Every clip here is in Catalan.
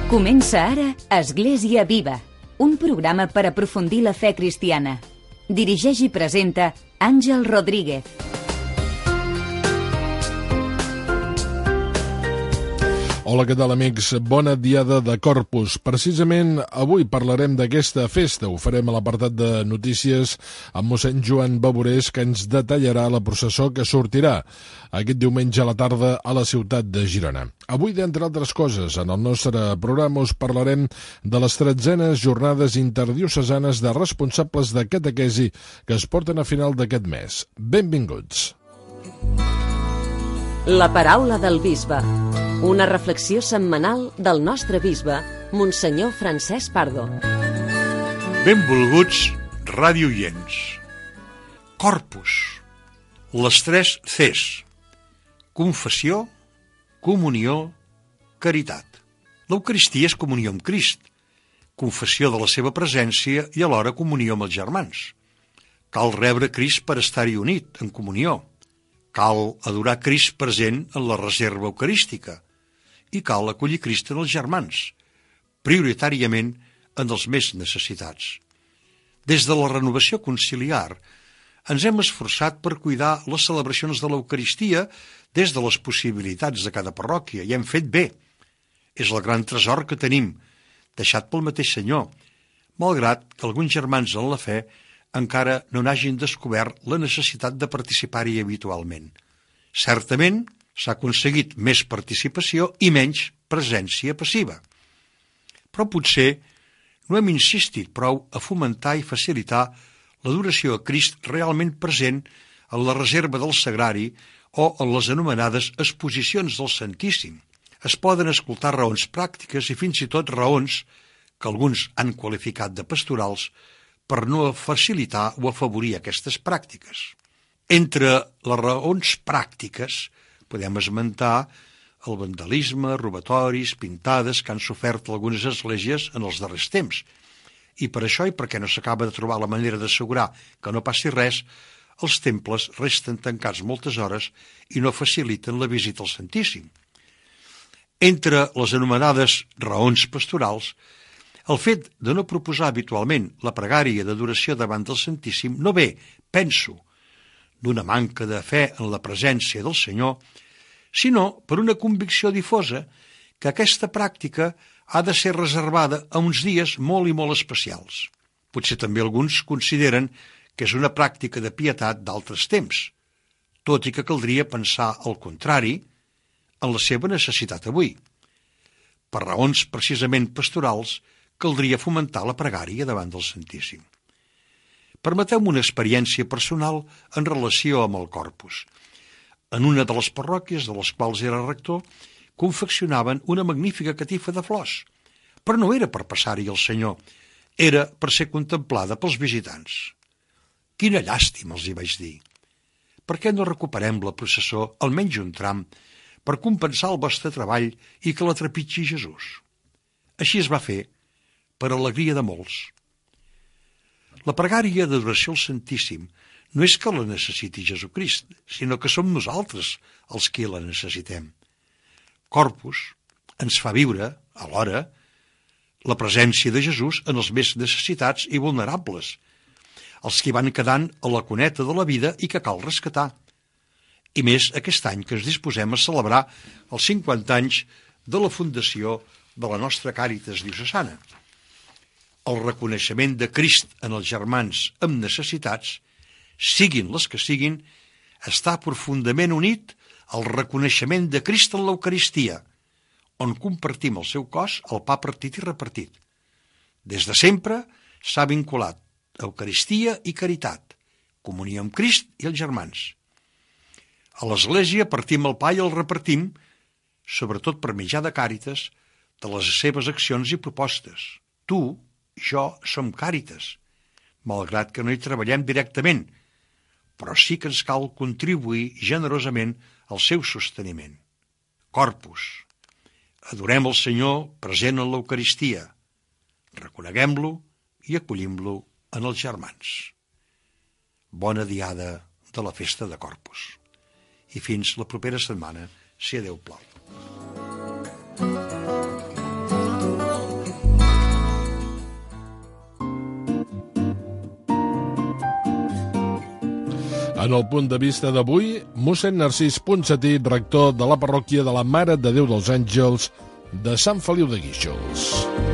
Comença ara Església Viva, un programa per aprofundir la fe cristiana. Dirigeix i presenta Àngel Rodríguez. Hola, què tal, amics? Bona diada de Corpus. Precisament avui parlarem d'aquesta festa. Ho farem a l'apartat de notícies amb mossèn Joan Bavorés, que ens detallarà la processó que sortirà aquest diumenge a la tarda a la ciutat de Girona. Avui, d'entre altres coses, en el nostre programa us parlarem de les 13enes jornades interdiocesanes de responsables de catequesi que es porten a final d'aquest mes. Benvinguts. La paraula del bisbe. Una reflexió setmanal del nostre bisbe, Monsenyor Francesc Pardo. Benvolguts radioients. Corpus. Les 3 Cs. Confessió, comunió, caritat. L'Eucaristia és comunió amb Crist, confessió de la seva presència i alhora comunió amb els germans. Cal rebre Crist per estar-hi unit, en comunió. Cal adorar Crist present en la reserva eucarística. I cal acollir Crist en els germans, prioritàriament en els més necessitats. Des de la renovació conciliar ens hem esforçat per cuidar les celebracions de l'Eucaristia des de les possibilitats de cada parròquia, i hem fet bé. És el gran tresor que tenim, deixat pel mateix Senyor, malgrat que alguns germans en la fe encara no n'hagin descobert la necessitat de participar-hi habitualment. Certament, s'ha aconseguit més participació i menys presència passiva. Però potser no hem insistit prou a fomentar i facilitar l'adoració a Crist realment present en la reserva del sagrari o en les anomenades exposicions del Santíssim. Es poden escoltar raons pràctiques i fins i tot raons que alguns han qualificat de pastorals per no facilitar o afavorir aquestes pràctiques. Entre les raons pràctiques podem esmentar el vandalisme, robatoris, pintades que han sofert algunes esglésies en els darrers temps. I per això, i perquè no s'acaba de trobar la manera d'assegurar que no passi res, els temples resten tancats moltes hores i no faciliten la visita al Santíssim. Entre les anomenades raons pastorals, el fet de no proposar habitualment la pregària d'adoració davant del Santíssim no ve, penso, d'una manca de fe en la presència del Senyor, sinó per una convicció difosa que aquesta pràctica ha de ser reservada a uns dies molt i molt especials. Potser també alguns consideren que és una pràctica de pietat d'altres temps, tot i que caldria pensar el contrari en la seva necessitat avui. Per raons precisament pastorals, caldria fomentar la pregària davant del Santíssim. Permeteu-me una experiència personal en relació amb el Corpus. En una de les parròquies de les quals era rector, confeccionaven una magnífica catifa de flors, però no era per passar-hi el Senyor, era per ser contemplada pels visitants. Quina llàstima, els hi vaig dir. Per què no recuperem la processó, almenys un tram, per compensar el vostre treball i que la trepitgi Jesús? Així es va fer, per alegria de molts. La pregària d'adoració al Santíssim no és que la necessiti Jesucrist, sinó que som nosaltres els qui la necessitem. Corpus ens fa viure, alhora, la presència de Jesús en els més necessitats i vulnerables, els que van quedant a la cuneta de la vida i que cal rescatar. I més aquest any que ens disposem a celebrar els 50 anys de la fundació de la nostra Càritas diocesana. El reconeixement de Crist en els germans amb necessitats, siguin les que siguin, està profundament unit al reconeixement de Crist en l'Eucaristia, on compartim el seu cos, el pa partit i repartit. Des de sempre s'ha vinculat Eucaristia i caritat, comunió amb Crist i els germans. A l'Església partim el pa i el repartim, sobretot per mitjà de Càritas, de les seves accions i propostes. Tu, jo som Càritas, malgrat que no hi treballem directament, però sí que ens cal contribuir generosament al seu sosteniment. Corpus. Adorem el Senyor present en l'Eucaristia. Reconeguem-lo i acollim-lo en els germans. Bona diada de la festa de Corpus. I fins la propera setmana, si a Déu plau. En el punt de vista d'avui, mossèn Narcís Ponsatí, rector de la parròquia de la Mare de Déu dels Àngels de Sant Feliu de Guíxols.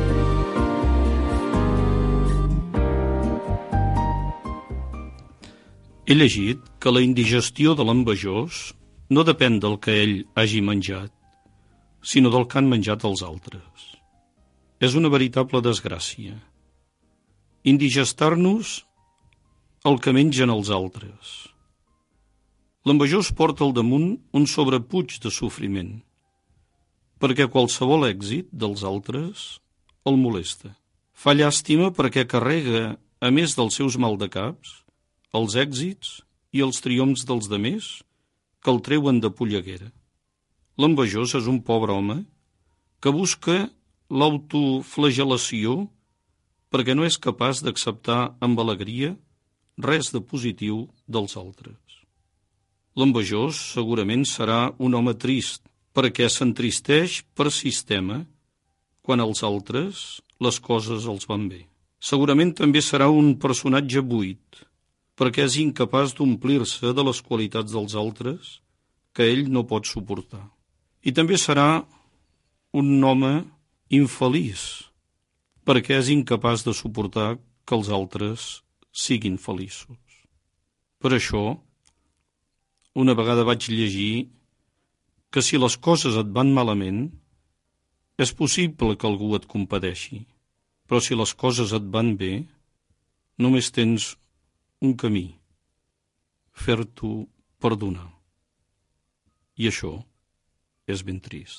He llegit que la indigestió de l'envejós no depèn del que ell hagi menjat, sinó del que han menjat els altres. És una veritable desgràcia. Indigestar-nos el que mengen els altres. L'envejós porta al damunt un sobrepuig de sofriment, perquè qualsevol èxit dels altres el molesta. Fa llàstima perquè carrega, a més dels seus maldecaps, els èxits i els triomfs dels demés que el treuen de polleguera. L'envejós és un pobre home que busca l'autoflagel·lació perquè no és capaç d'acceptar amb alegria res de positiu dels altres. L'envejós segurament serà un home trist perquè s'entristeix per sistema quan als altres les coses els van bé. Segurament també serà un personatge buit perquè és incapaç d'omplir-se de les qualitats dels altres que ell no pot suportar. I també serà un home infeliç, perquè és incapaç de suportar que els altres siguin feliços. Per això, una vegada vaig llegir que si les coses et van malament, és possible que algú et compadeixi, però si les coses et van bé, només tens un camí, fer-t'ho perdonar. I això és ben trist.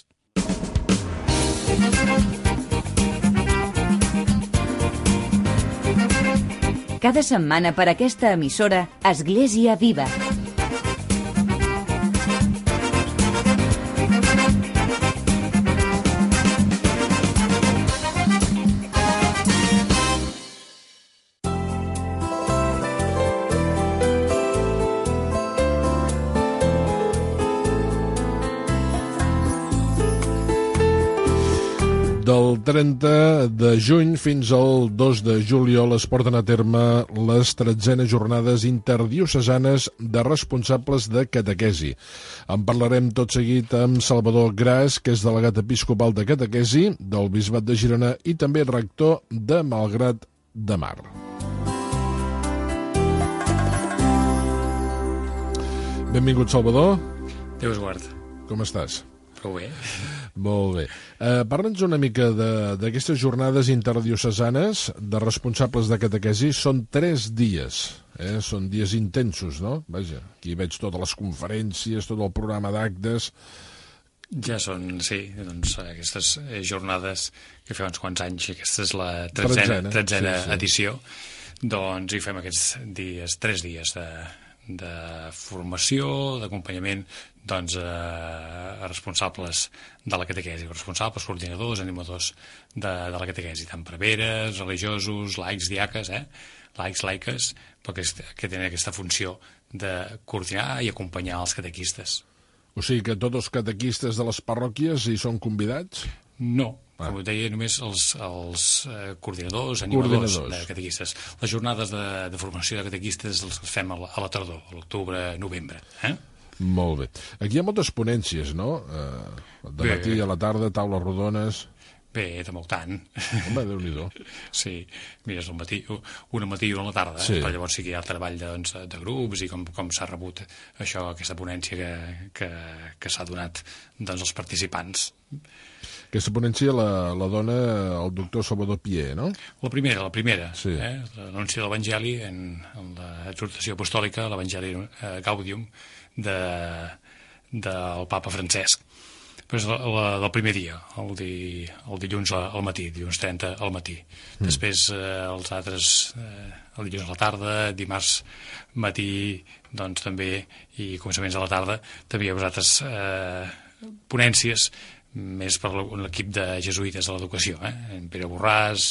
Cada setmana per aquesta emissora, Església Viva. Del 30 de juny fins al 2 de juliol es porten a terme les 13enes jornades interdiocesanes de responsables de catequesi. En parlarem tot seguit amb Salvador Gras, que és delegat episcopal de catequesi del Bisbat de Girona i també rector de Malgrat de Mar. Benvingut, Salvador. Déu us guard. Com estàs? Prou bé. Molt bé. Parla'ns una mica d'aquestes jornades interdiocesanes de responsables de catequesi. Són 3 dies, són dies intensos, no? Vaja, aquí veig totes les conferències, tot el programa d'actes. Ja són, sí, doncs aquestes jornades que fa uns quants anys, aquesta és la 13a edició, doncs hi fem aquests dies, 3 dies de formació, d'acompanyament doncs, a responsables de la catequesi, responsables, coordinadors, animadors de la catequesi, tant preveres, religiosos, laics, diaques, laics, laiques, perquè que tenen aquesta funció de coordinar i acompanyar els catequistes. O sigui que tots els catequistes de les parròquies hi són convidats? No, com deia, només els coordinadors, animadors de catequistes. Les jornades de formació de catequistes les fem a la tardor, a l'octubre, novembre. Molt bé. Aquí hi ha moltes ponències, no? De matí a la tarda, taules rodones... Bé, tampoc tant. Home, Déu-n'hi-do. Sí, mira, és una matí i una a la tarda, sí. Però llavors sí que hi ha el treball de grups i com s'ha rebut això, aquesta ponència que s'ha donat doncs, als participants. Aquesta ponència la dona el doctor Salvador Pier, no? La primera, sí. L'anunci de l'Evangeli en l'exhortació apostòlica, l'Evangeli Gaudium del papa Francesc. Però és del primer dia, el dilluns al matí, dilluns 30 al matí. Després els altres, el dilluns a la tarda, dimarts matí, doncs també, i començaments a la tarda, també hi ha altres ponències més per l'equip de jesuïtes de l'educació, en Pere Borràs,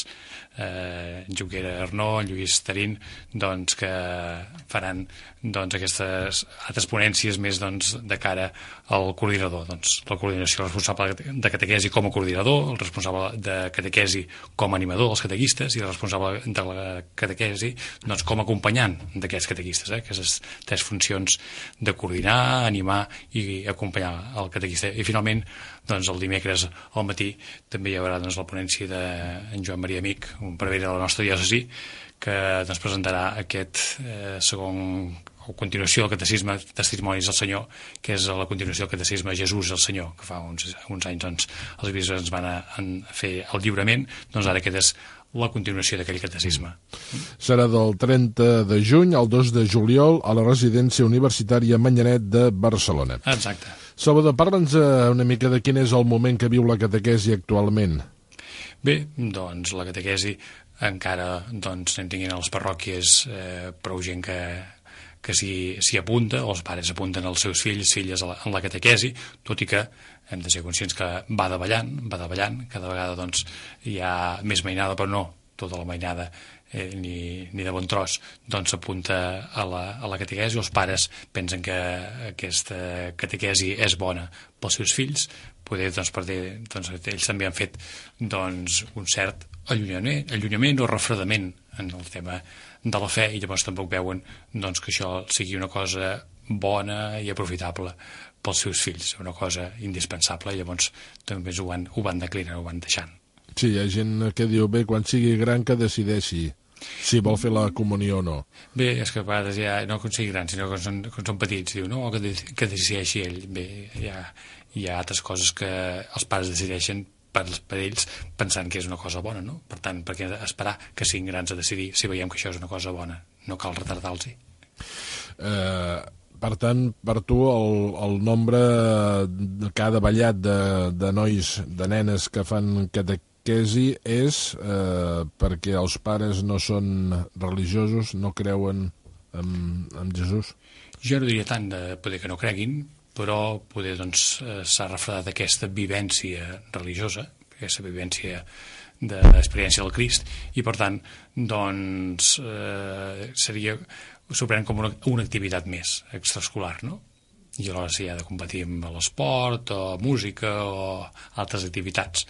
Junquera Arnó, Lluís Tarín, doncs, que faran aquestes altres ponències més de cara al coordinador. La coordinació, el responsable de catequesi com a coordinador, el responsable de catequesi com a animador dels catequistes i el responsable de la catequesi com a acompanyant d'aquests catequistes, aquestes 3 funcions de coordinar, animar i acompanyar el catequista. I finalment, el dimecres al matí també hi haurà la ponència d'en Joan Maria Amic, un prevere de la nostra diòcesi, que presentarà aquest segon o continuació del catecisme Testimonis del Senyor, que és la continuació del catecisme Jesús el Senyor, que fa uns anys els bisbes ens van fer el lliurament, ara aquest és la continuació d'aquell catecisme. Serà del 30 de juny al 2 de juliol a la residència universitària Manyanet de Barcelona. Exacte. Salvador, parla'ns una mica de quin és el moment que viu la catequesi actualment. Bé, la catequesi encara anem tinguent a les parròquies prou gent que s'hi apunta, els pares apunten els seus fills, filles en la catequesi, tot i que hem de ser conscients que va davallant, cada vegada hi ha més mainada, però no tota la mainada ni de bon tros s'apunta a la catequesi. Els pares pensen que aquesta catequesi és bona pels seus fills, poder ells també han fet un cert allunyament o refredament en el tema de la fe, i llavors tampoc veuen que això sigui una cosa bona i aprofitable pels seus fills, una cosa indispensable, i llavors també ho van declinant, ho van deixant. Sí, hi ha gent que diu, bé, quan sigui gran que decideixi si vol fer la comunió o no. Bé, és que a vegades ja no quan sigui gran, sinó quan són petits, diu, no, que decideixi ell. Bé, hi ha altres coses que els pares decideixen per ells pensant que és una cosa bona, no? Per tant, per què esperar que siguin grans a decidir si veiem que això és una cosa bona? No cal retardar-los-hi. Per tant, per tu el nombre que ha davallat de nois, de nenes que fan catequesi és perquè els pares no són religiosos, no creuen en Jesús? Jo no diria tant de poder que no creguin, però poder s'ha refredat aquesta vivència religiosa, aquesta vivència d'experiència del Crist, i per tant s'ho prenen com una activitat més extraescolar, no? I alhora si ha de competir amb l'esport o música o altres activitats,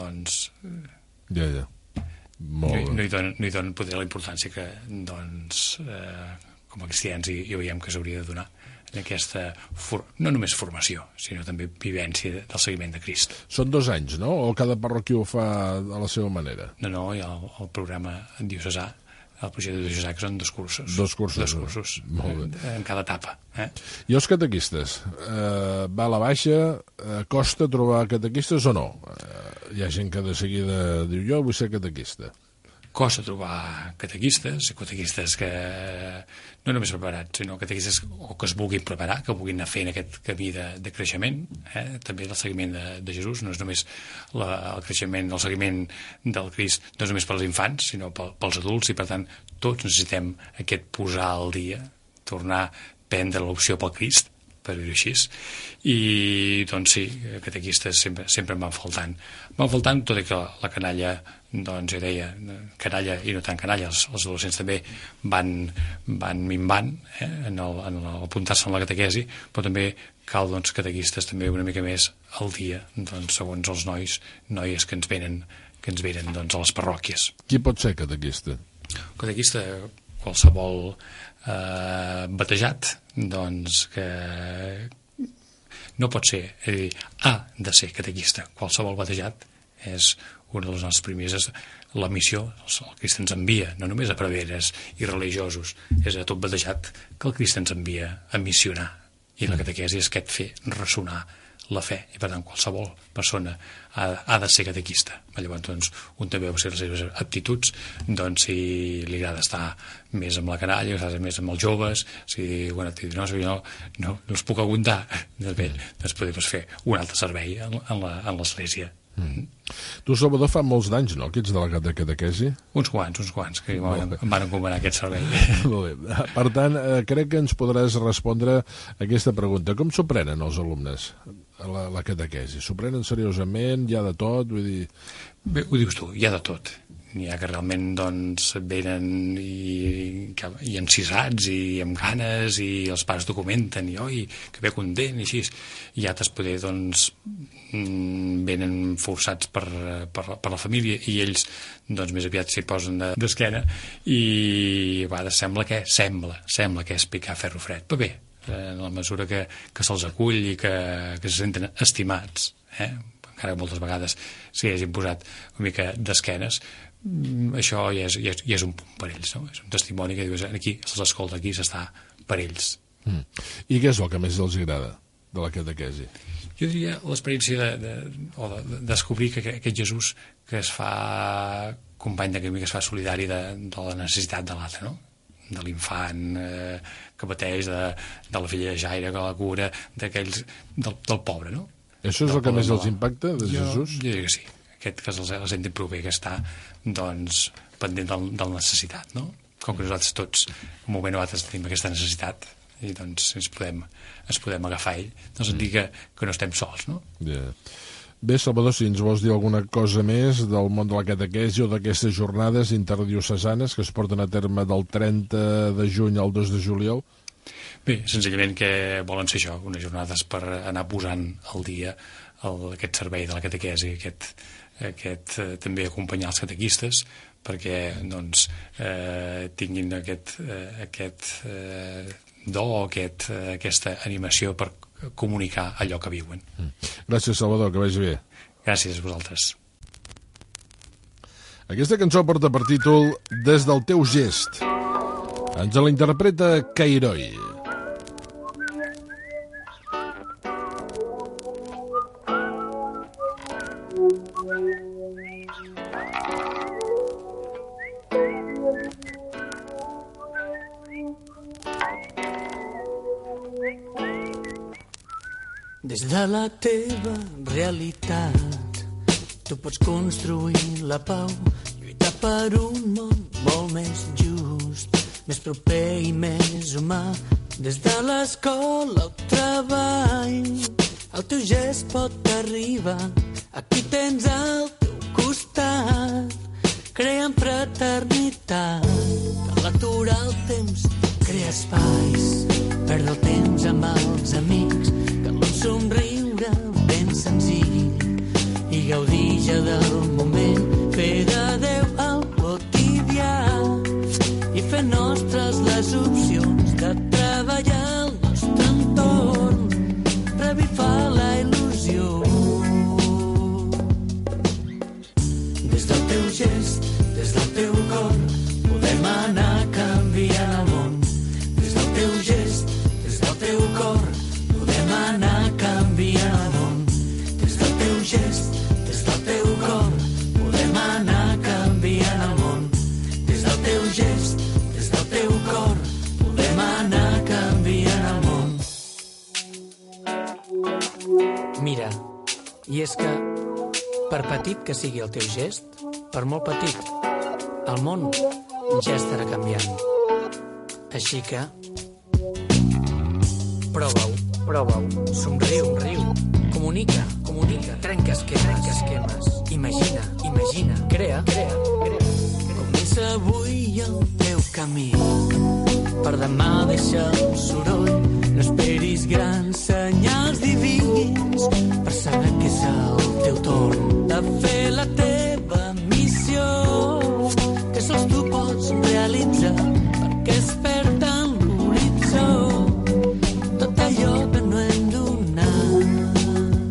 Ja. Molt bé. No hi donen poder la importància que com a cristians hi veiem que s'hauria de donar en aquesta, no només formació, sinó també vivència del seguiment de Crist. Són 2 anys, no? O cada parròquia ho fa a la seva manera? No, hi ha el programa diocesà, el projecte diocesà, que són 2 cursos. 2 cursos. Molt bé. En cada etapa. I els catequistes? Va a la baixa? Costa trobar catequistes o no? Hi ha gent que de seguida diu, jo vull ser catequista. Costa trobar catequistes que no només preparats, sinó catequistes que es vulguin preparar, que vulguin anar fent aquest camí de creixement, també del seguiment de Jesús. No és només el creixement, el seguiment del Crist, no és només pels infants, sinó pels adults, i per tant tots necessitem aquest posar al dia, tornar a prendre l'opció pel Crist, per dir-ho així, i sí, catequistes sempre em van faltant. Van faltant, tot i que la canalla, jo deia, canalla i no tant canalla, els adolescents també van minvant en apuntar-se en la catequesi, però també cal catequistes també una mica més al dia, segons els noies que ens venen a les parròquies. Qui pot ser catequista? Catequista, qualsevol batejat, que no pot ser, és a dir, ha de ser catequista. Qualsevol batejat és una de les nostres primeres, la missió, el Crist ens envia, no només a preveres i religiosos, és a tot batejat que el Crist ens envia a missionar, i la catequesi és aquest fer ressonar la fe, i per tant qualsevol persona ha de ser catequista. Llavors un també va ser les seves aptituds, si li agrada estar més amb la canalla, més amb els joves, si no els puc aguantar, doncs poder fer un altre servei en l'església. Tu, Salvador, fa molts d'anys, no?, que ets delegat de catequesi? Uns quants, que em van encomanar aquest servei. Molt bé. Per tant, crec que ens podràs respondre aquesta pregunta. Com s'ho prenen els alumnes, la catequesi? S'ho prenen seriosament? Hi ha de tot? Vull dir... Bé, ho dius tu, hi ha de tot. N'hi ha que realment doncs, venen i encisats i amb ganes i els pares documenten i oi, que bé content i així. I altres poder doncs, venen forçats per la família i ells doncs, més aviat s'hi posen d'esquena i a vegades sembla que és picar ferro fred. Però bé, en la mesura que se'ls acull i que se senten estimats, encara que moltes vegades s'hi hagin posat una mica d'esquenes, això ja és un punt per ells, no? És un testimoni que dius, aquí se'ls escolta, aquí s'està per ells. I què és el que més els agrada de la catequesi? Jo diria l'experiència de descobrir que aquest Jesús que es fa company de camí, que es fa solidari de la necessitat de l'altre, no? De l'infant que pateix, de la filla de Jaire que la cura, del pobre, no? Això és el que més els impacta de Jesús? Jo diria que sí. Aquest que els senten prou bé, que està doncs, pendent del necessitat, no? Com que nosaltres tots, un moment o altre, tenim aquesta necessitat i doncs ens podem agafar a ell, doncs et dic que no estem sols, no? Yeah. Bé, Salvador, si ens vols dir alguna cosa més del món de la catequesi o d'aquestes jornades interdiocesanes que es porten a terme del 30 de juny al 2 de juliol? Bé, senzillament que volen ser això, unes jornades per anar posant al dia aquest servei de la catequesi, aquest també acompanyar els catequistes perquè doncs, tinguin aquest do, aquesta animació per comunicar allò que viuen. Gràcies, Salvador, que vagi bé. Gràcies a vosaltres. Aquesta cançó porta per títol Des del teu gest. Ens la interpreta Cairoi. Des de la teva realitat tu pots construir la pau, lluitar per un món molt més just, més proper i més humà. Des de l'escola al treball el teu gest pot arribar, aquí tens al teu costat, creant fraternitat. Cal aturar el temps, crear espais, perdre el temps amb els amics, cal un somriure ben senzill i gaudir ja del moment, fer de Déu el quotidià i fer nostres les opcions de treballar al nostre entorn, revifar la il·lusió. Des del teu gest, des del teu cor, podem anar canviant el món. Des del teu gest, des del teu cor, podem anar canviant el món. Des del teu gest, des del teu cor, podem anar canviant el món. Des del teu gest, des del teu cor, podem anar canviant el món. Mira, i és que, per petit que sigui el teu gest, per molt petit, el món ja estarà canviant. Així que, prova-ho, somriu, comunica, trenca esquemes, imagina, crea. Comença avui el teu camí, per demà deixa el soroll, no esperis grans senyals divins, per saber que és el teu torn de fer la teva missió, que sols tu pots realitzar, perquè es perd en l'horitzó tot allò que no hem donat.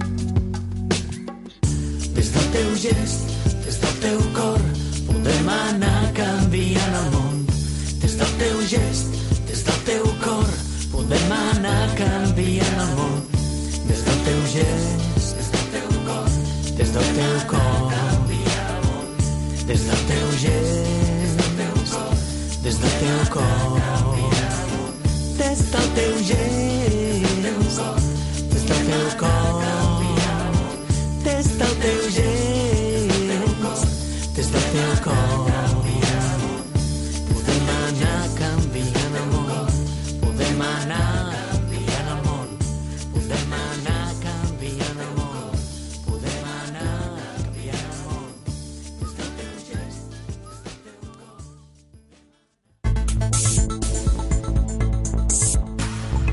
Des del teu gest, des del teu cor, podem anar canviant el món. Des del teu gest, des del teu cor, podem anar canviant el món. Des del teu gest, des del teu cor, des del teu cor, des del teu gest, des del teu cor, des del teu gest, des del teu cor, des del teu gest.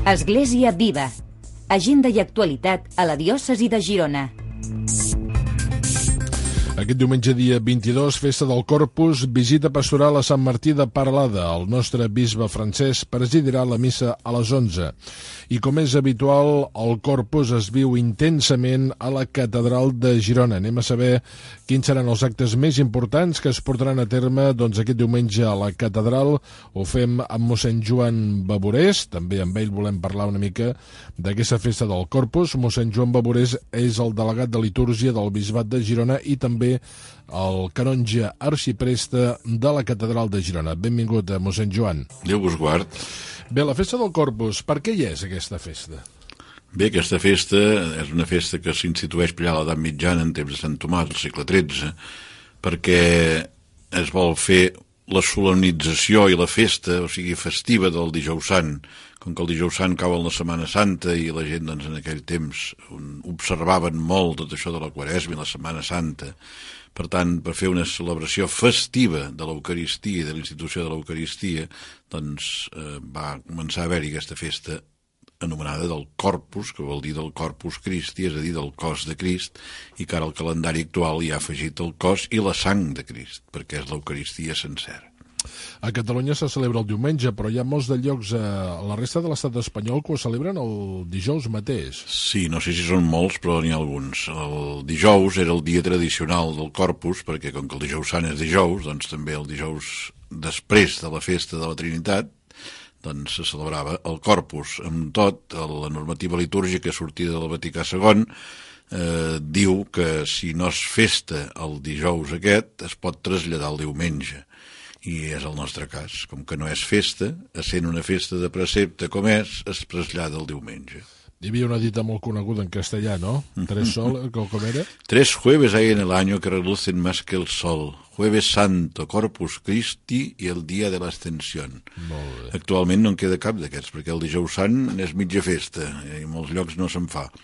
Església Viva. Agenda i actualitat a la diòcesi de Girona. Aquest diumenge, dia 22, festa del Corpus, visita pastoral a Sant Martí de Paralada. El nostre bisbe Francesc presidirà la missa a les 11. I com és habitual, el Corpus es viu intensament a la Catedral de Girona. Anem a saber quins seran els actes més importants que es portaran a terme aquest diumenge a la Catedral. Ho fem amb mossèn Joan Baborés, també amb ell volem parlar una mica d'aquesta festa del Corpus. Mossèn Joan Baborés és el delegat de litúrgia del Bisbat de Girona i també el canonge arxipreste de la Catedral de Girona. Benvingut, mossèn Joan. Déu vos guard. Bé, la festa del Corpus, per què hi és aquesta festa? Bé, aquesta festa és una festa que s'institueix per allà a l'edat mitjana en temps de Sant Tomàs, al segle XIII, perquè es vol fer la solemnització i la festa, o sigui, festiva del Dijous Sant. Com que el Dijous Sant cau en la Setmana Santa i la gent, doncs, en aquell temps observaven molt tot això de la Quaresma i la Setmana Santa. Per tant, per fer una celebració festiva de l'Eucaristia i de l'institució de l'Eucaristia, doncs va començar a haver-hi aquesta festa anomenada del Corpus, que vol dir del Corpus Christi, és a dir, del cos de Crist, i que ara el calendari actual hi ha afegit el cos i la sang de Crist, perquè és l'Eucaristia sencera. A Catalunya se celebra el diumenge, però hi ha molts de llocs a la resta de l'estat espanyol que ho celebren el dijous mateix. Sí, no sé si són molts, però n'hi ha alguns. El dijous era el dia tradicional del Corpus, perquè com que el Dijous Sant és dijous, doncs també el dijous després de la festa de la Trinitat, doncs se celebrava el Corpus. Amb tot, la normativa litúrgica sortida del Vaticà II diu que si no es festa el dijous aquest, es pot traslladar el diumenge. I és el nostre cas. Com que no és festa, essent una festa de precepte com és, es trasllada el diumenge. Hi havia una dita molt coneguda en castellà, no? Tres sol, com era? 3 jueves hay en el año que relucen más que el sol. Jueves Santo, Corpus Christi i el dia de l'Ascensión. Actualment no en queda cap d'aquests, perquè el Dijous Sant és mitja festa, i en molts llocs no se'n fa.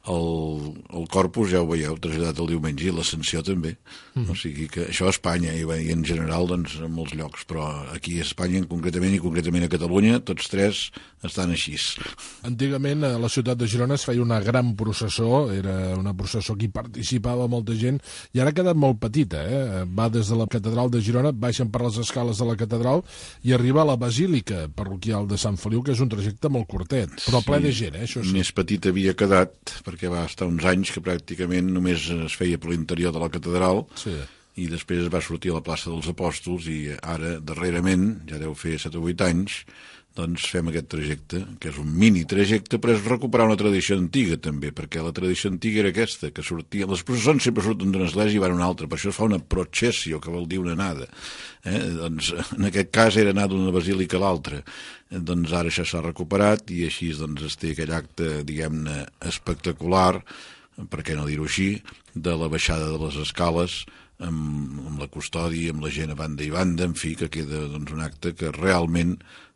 El Corpus, ja ho veieu, traslladat el diumenge, i l'Ascensió també. O sigui que això a Espanya i en general, doncs, en molts llocs, però aquí a Espanya concretament i concretament a Catalunya, tots tres estan així. Antigament a la ciutat de Girona es feia una gran processó, era una processó que hi participava molta gent, i ara ha quedat molt petita, va des de la Catedral de Girona, baixen per les escales de la Catedral i arriba a la Basílica Parroquial de Sant Feliu, que és un trajecte molt curtet, però ple de gent, això sí. Més petit havia quedat, perquè va estar uns anys que pràcticament només es feia per l'interior de la catedral, sí. I després va sortir a la plaça dels Apòstols i ara, darrerament, ja deu fer 7 o 8 anys, doncs fem aquest trajecte, que és un mini trajecte, però és recuperar una tradició antiga també, perquè la tradició antiga era aquesta, que sortia, les processons sempre surten d'una església i van a una altra, per això es fa una processio, que vol dir una anada. Doncs en aquest cas era anar d'una basílica a l'altra. Doncs ara això s'ha recuperat i així doncs es té aquell acte, diguem-ne, espectacular, per què no dir-ho així, de la baixada de les escales, amb la custòdia, amb la gent a banda i banda, en fi, que queda doncs, un acte que realment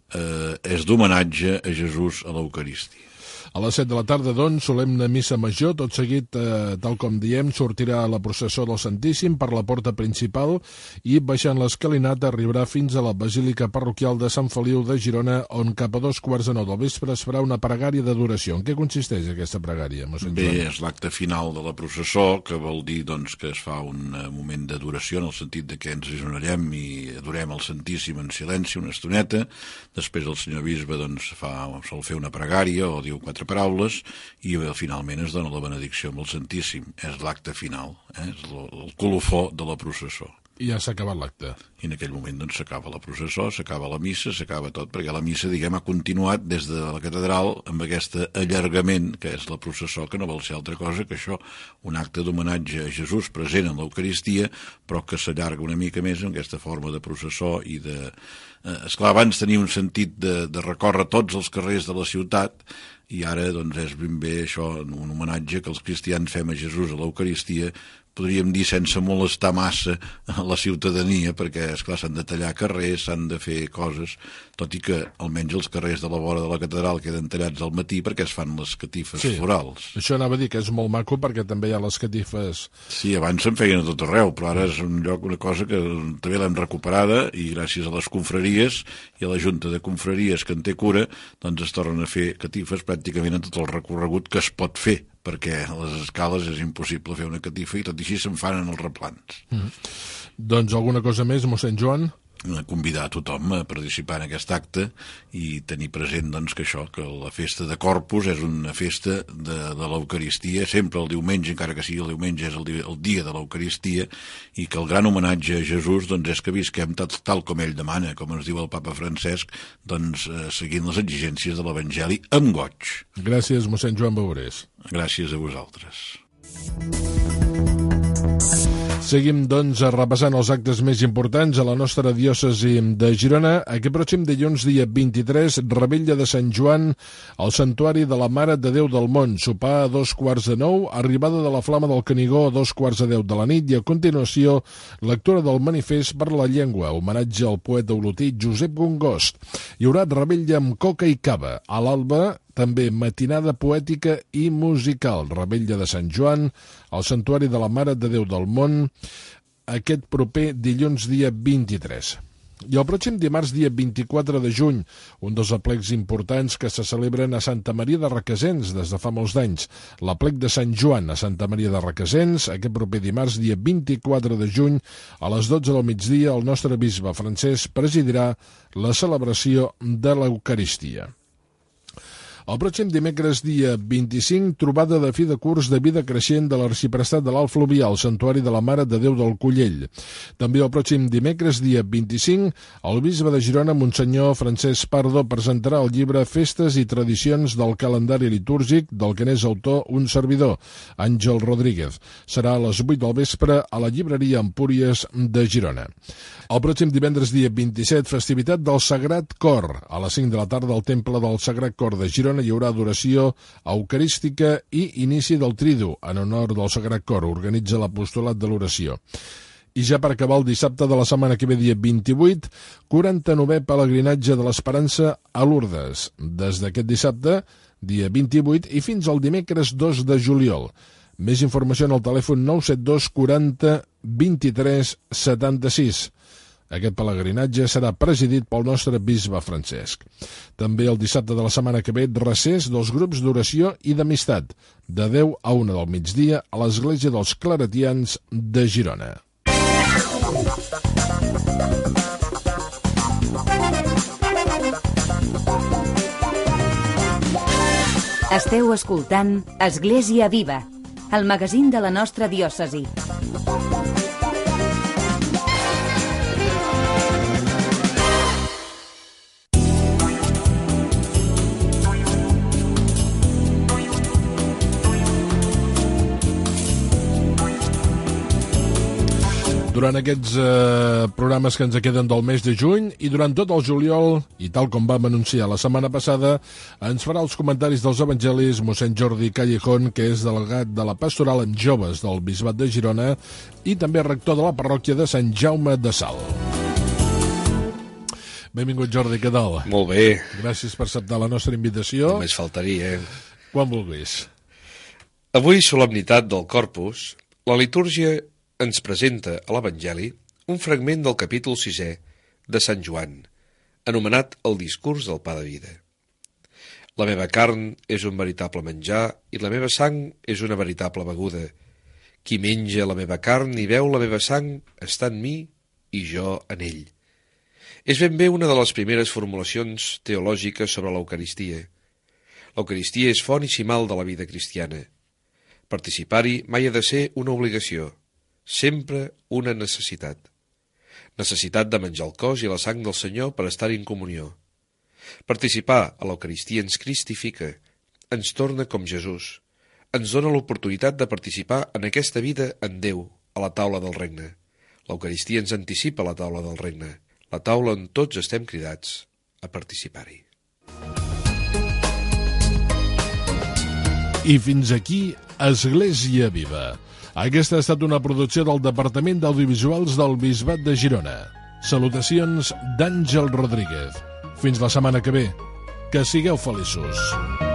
és d'homenatge a Jesús a l'Eucaristia. A les 7 de la tarda, doncs, solemne missa major. Tot seguit, tal com diem, sortirà la processó del Santíssim per la porta principal i, baixant l'escalinata, arribarà fins a la Basílica Parroquial de Sant Feliu de Girona, on cap a 2:45 del vespre es farà una pregària d'adoració. En què consisteix aquesta pregària, mossèn Joan? Bé, és l'acte final de la processó, que vol dir doncs, que es fa un moment d'adoració en el sentit de que ens agenolem i adorem el Santíssim en silenci una estoneta. Després el senyor bisbe doncs, sol fer una pregària o diu 4 paraules i finalment es dona la benedicció amb el Santíssim. És l'acte final, és el colofó de la processó. I ja s'ha acabat l'acte. I en aquell moment doncs s'acaba la processó, s'acaba la missa, s'acaba tot, perquè la missa, diguem, ha continuat des de la catedral amb aquest allargament que és la processó, que no vol ser altra cosa que això, un acte d'homenatge a Jesús present en l'Eucaristia, però que s'allarga una mica més en aquesta forma de processó i de... Esclar, abans tenia un sentit de recórrer tots els carrers de la ciutat i ara doncs és ben bé això, un homenatge que els cristians fem a Jesús a l'Eucaristia podríem dir, sense molestar massa a la ciutadania, perquè, esclar, s'han de tallar carrers, s'han de fer coses, tot i que almenys els carrers de la vora de la catedral queden tallats al matí perquè es fan les catifes florals. Això anava a dir que és molt maco perquè també hi ha les catifes... Sí, abans se'n feien a tot arreu, però ara és un lloc, una cosa que també l'hem recuperada i gràcies a les confraries i a la Junta de Confraries que en té cura, doncs es tornen a fer catifes pràcticament en tot el recorregut que es pot fer, perquè a les escales és impossible fer una catifa i tot i així se'n fan en els replans. Doncs alguna cosa més, mossèn Joan? Convidar a tothom a participar en aquest acte i tenir present doncs, que això, que la festa de Corpus és una festa de l'Eucaristia, sempre el diumenge, encara que sigui el diumenge, és el dia de l'Eucaristia, i que el gran homenatge a Jesús doncs, és que visquem tal com ell demana, com ens diu el papa Francesc, doncs, seguint les exigències de l'Evangeli amb goig. Gràcies, mossèn Joan Baurés. Gràcies a vosaltres. Seguim, doncs, repassant els actes més importants a la nostra diòcesi de Girona. Aquest pròxim dilluns, dia 23, revetlla de Sant Joan al Santuari de la Mare de Déu del Mont. Sopar a 2:45, arribada de la Flama del Canigó a 2:10 de la nit i a continuació lectura del Manifest per la Llengua, homenatge al poeta olotí Josep Gongost. Hi haurà revetlla amb coca i cava. A l'alba, també matinada poètica i musical, revetlla de Sant Joan al Santuari de la Mare de Déu del Mont, aquest proper dilluns dia 23. I el pròxim dimarts, dia 24 de juny, un dels aplecs importants que se celebren a Santa Maria de Requesens des de fa molts d'anys. L'aplec de Sant Joan a Santa Maria de Requesens, aquest proper dimarts, dia 24 de juny, a les 12 del migdia, el nostre bisbe Francesc presidirà la celebració de l'Eucaristia. El pròxim dimecres, dia 25, trobada de fi de curs de vida creixent de l'Arxiprestat de l'Alt Fluvià, al Santuari de la Mare de Déu del Collell. També el pròxim dimecres, dia 25, el bisbe de Girona, Monsenyor Francesc Pardo, presentarà el llibre Festes i tradicions del calendari litúrgic, del que n'és autor un servidor, Àngel Rodríguez. Serà a les 8 del vespre a la llibreria Empúries de Girona. El pròxim divendres, dia 27, festivitat del Sagrat Cor. A les 5 de la tarda al Temple del Sagrat Cor de Girona hi haurà adoració eucarística i inici del Tridu, en honor del Sagrat Cor. Organitza l'apostolat de l'oració. I ja per acabar, el dissabte de la setmana que ve, dia 28, 49è pelegrinatge de l'Esperança a Lourdes. Des d'aquest dissabte, dia 28, i fins al dimecres 2 de juliol. Més informació en el telèfon 972 40 23 76. Aquest pelegrinatge serà presidit pel nostre bisbe Francesc. També el dissabte de la setmana que ve, recés dels grups d'oració i d'amistat, de 10 a 1 del migdia a l'Església dels Claretians de Girona. Esteu escoltant Església Viva, el magazín de la nostra diòcesi. Durant aquests programes que ens queden del mes de juny i durant tot el juliol, i tal com vam anunciar la setmana passada, ens farà els comentaris dels evangelis mossèn Jordi Callejón, que és delegat de la pastoral en joves del Bisbat de Girona i també rector de la parròquia de Sant Jaume de Salt. Benvingut, Jordi, què tal? Molt bé. Gràcies per acceptar la nostra invitació. Només faltaria, Quan vulguis. Avui, solemnitat del Corpus, la litúrgia ens presenta a l'Evangeli un fragment del capítol 6è de Sant Joan, anomenat el discurs del pa de vida. La meva carn és un veritable menjar i la meva sang és una veritable beguda. Qui menja la meva carn i beu la meva sang està en mi i jo en ell. És ben bé una de les primeres formulacions teològiques sobre l'Eucaristia. L'Eucaristia és font i cimal de la vida cristiana. Participar-hi mai ha de ser una obligació, sempre una necessitat. Necessitat de menjar el cos i la sang del Senyor per estar en comunió. Participar a l'Eucaristia ens cristifica, ens torna com Jesús, ens dona l'oportunitat de participar en aquesta vida en Déu, a la taula del regne. L'Eucaristia ens anticipa a la taula del regne, la taula on tots estem cridats a participar-hi. I fins aquí Església Viva. Aquesta ha estat una producció del Departament d'Audiovisuals del Bisbat de Girona. Salutacions d'Àngel Rodríguez. Fins la setmana que ve. Que sigueu feliços.